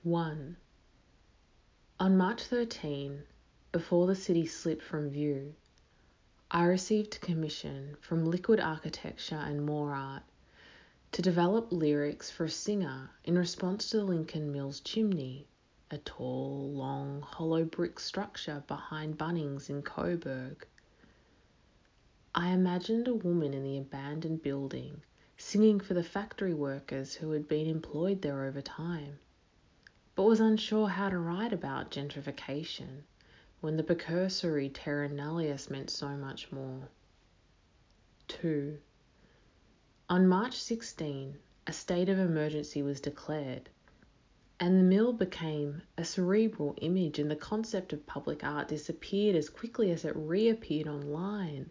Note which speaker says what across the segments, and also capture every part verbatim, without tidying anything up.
Speaker 1: one. On March thirteenth, before the city slipped from view, I received a commission from Liquid Architecture and More Art to develop lyrics for a singer in response to the Lincoln Mills chimney, a tall, long, hollow brick structure behind Bunnings in Coburg. I imagined a woman in the abandoned building singing for the factory workers who had been employed there over time, but was unsure how to write about gentrification when the precursory terra nullius meant so much more. two. On March sixteenth, a state of emergency was declared, and the mill became a cerebral image, and the concept of public art disappeared as quickly as it reappeared online.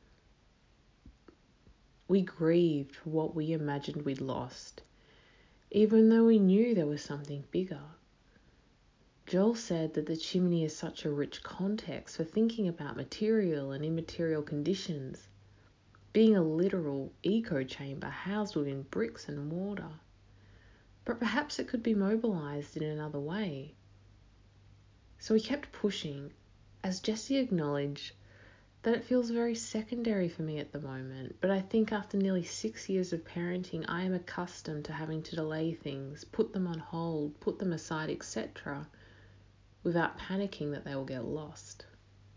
Speaker 1: We grieved for what we imagined we'd lost, even though we knew there was something bigger. Joel said that the chimney is such a rich context for thinking about material and immaterial conditions, being a literal echo chamber housed within bricks and mortar. But perhaps it could be mobilized in another way. So we kept pushing, as Jessie acknowledged that it feels very secondary for me at the moment, but I think after nearly six years of parenting, I am accustomed to having to delay things, put them on hold, put them aside, et cetera, without panicking that they will get lost.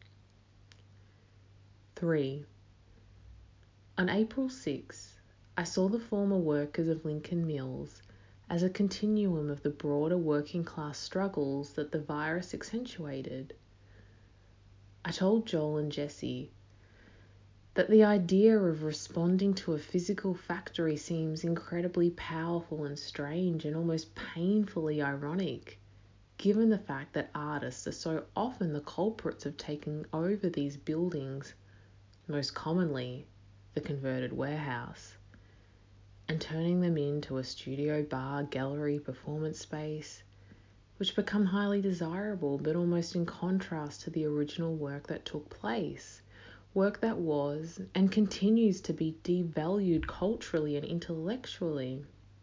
Speaker 1: three. On April sixth, I saw the former workers of Lincoln Mills as a continuum of the broader working class struggles that the virus accentuated. I told Joel and Jessie that the idea of responding to a physical factory seems incredibly powerful and strange and almost painfully ironic, given the fact that artists are so often the culprits of taking over these buildings, most commonly the converted warehouse, and turning them into a studio, bar, gallery, performance space, which become highly desirable but almost in contrast to the original work that took place, work that was and continues to be devalued culturally and intellectually.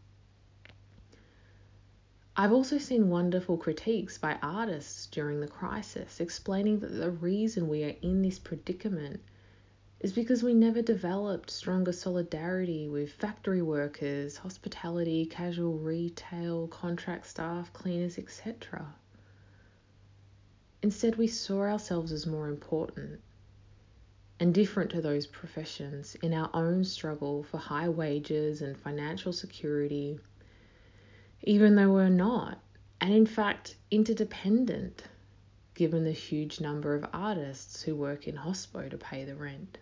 Speaker 1: I've also seen wonderful critiques by artists during the crisis explaining that the reason we are in this predicament is because we never developed stronger solidarity with factory workers, hospitality, casual retail, contract staff, cleaners, et cetera. Instead, we saw ourselves as more important and different to those professions in our own struggle for high wages and financial security, even though we're not, and in fact interdependent, given the huge number of artists who work in hospo to pay the rent.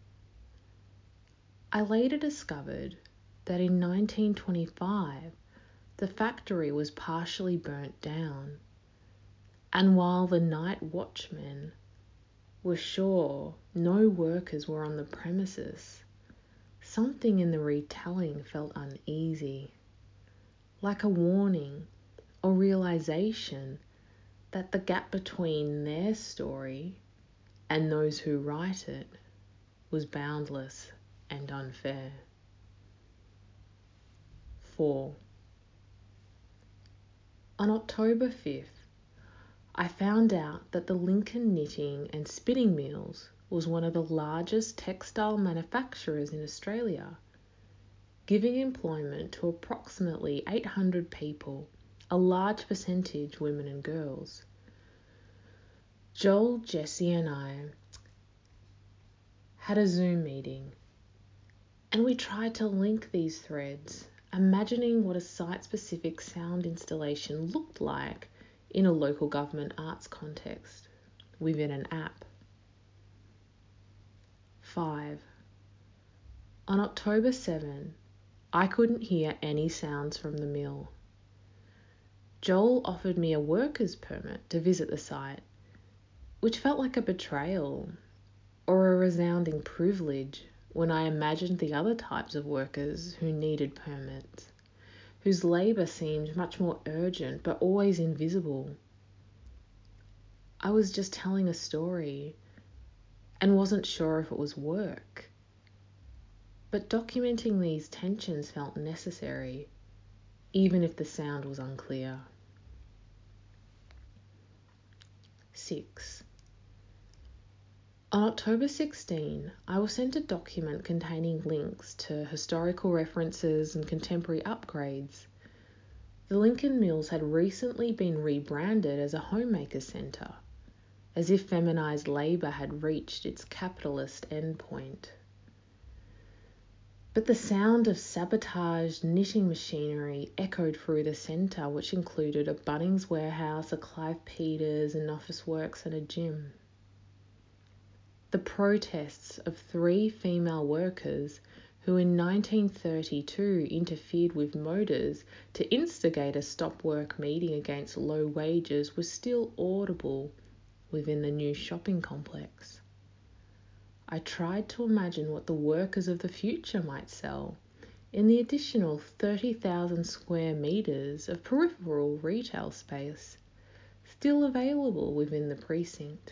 Speaker 1: I later discovered that in nineteen twenty-five, the factory was partially burnt down, and while the night watchmen were sure no workers were on the premises, something in the retelling felt uneasy, like a warning or realization that the gap between their story and those who write it was boundless and unfair. four. On October fifth, I found out that the Lincoln Knitting and Spinning Mills was one of the largest textile manufacturers in Australia, giving employment to approximately eight hundred people, a large percentage women and girls. Joel, Jessie and I had a Zoom meeting, and we tried to link these threads, imagining what a site-specific sound installation looked like in a local government arts context within an app. five. On October seventh, I couldn't hear any sounds from the mill. Joel offered me a worker's permit to visit the site, which felt like a betrayal or a resounding privilege when I imagined the other types of workers who needed permits, whose labour seemed much more urgent but always invisible. I was just telling a story and wasn't sure if it was work. But documenting these tensions felt necessary, even if the sound was unclear. six. On October sixteenth, I was sent a document containing links to historical references and contemporary upgrades. The Lincoln Mills had recently been rebranded as a homemaker centre, as if feminised labour had reached its capitalist endpoint. But the sound of sabotaged knitting machinery echoed through the centre, which included a Bunnings warehouse, a Clive Peters, an Officeworks and a gym. The protests of three female workers who in nineteen thirty-two interfered with Motors to instigate a stop work meeting against low wages was still audible within the new shopping complex. I tried to imagine what the workers of the future might sell in the additional thirty thousand square metres of peripheral retail space still available within the precinct.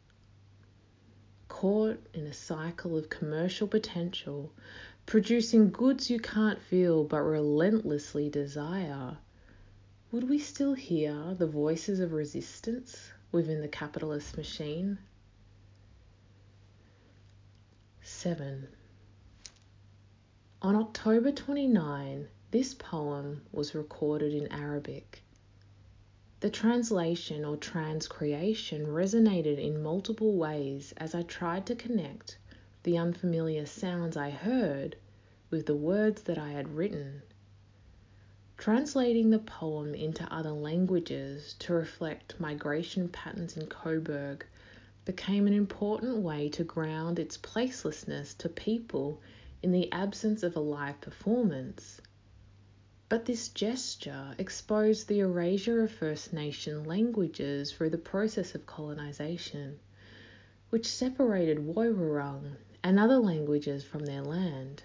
Speaker 1: Caught in a cycle of commercial potential, producing goods you can't feel but relentlessly desire, would we still hear the voices of resistance within the capitalist machine? seven. On October twenty-ninth, this poem was recorded in Arabic. The translation or transcreation resonated in multiple ways as I tried to connect the unfamiliar sounds I heard with the words that I had written. Translating the poem into other languages to reflect migration patterns in Coburg became an important way to ground its placelessness to people in the absence of a live performance. But this gesture exposed the erasure of First Nation languages through the process of colonisation, which separated Woiwurrung and other languages from their land.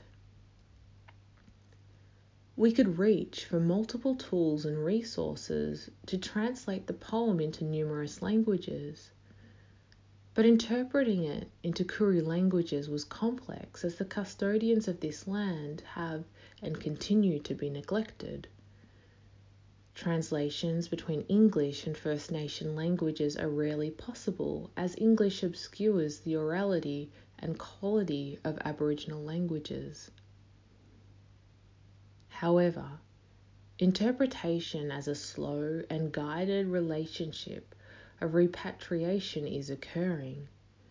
Speaker 1: We could reach for multiple tools and resources to translate the poem into numerous languages, but interpreting it into Kuru languages was complex, as the custodians of this land have and continue to be neglected. Translations between English and First Nation languages are rarely possible, as English obscures the orality and quality of Aboriginal languages. However, interpretation as a slow and guided relationship of repatriation is occurring.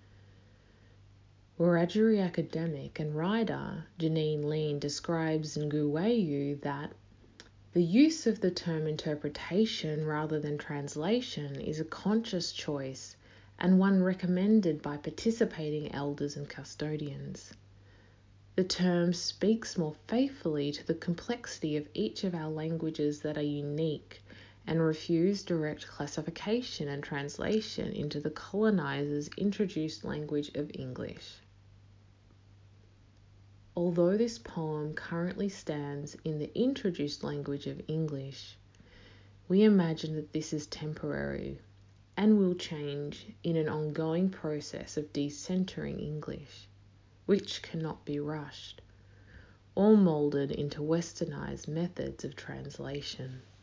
Speaker 1: Wiradjuri academic and writer Janine Lean describes in Nguwayu that the use of the term interpretation rather than translation is a conscious choice and one recommended by participating elders and custodians. The term speaks more faithfully to the complexity of each of our languages that are unique and refuse direct classification and translation into the colonizers' introduced language of English. Although this poem currently stands in the introduced language of English, we imagine that this is temporary and will change in an ongoing process of decentering English, which cannot be rushed or moulded into westernized methods of translation.